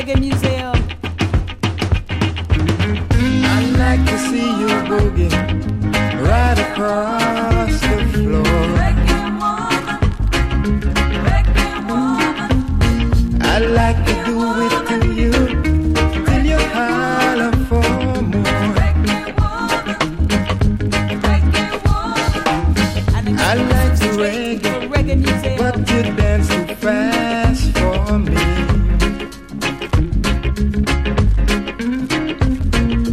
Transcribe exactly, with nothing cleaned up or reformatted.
Reggae Museum. I'd like to see you boogie right across the floor. Reggae woman, reggae woman. I'd like to do it to you till you holler for more. Reggae woman, reggae woman. I like to reggae, Reggae Museum. but you dance.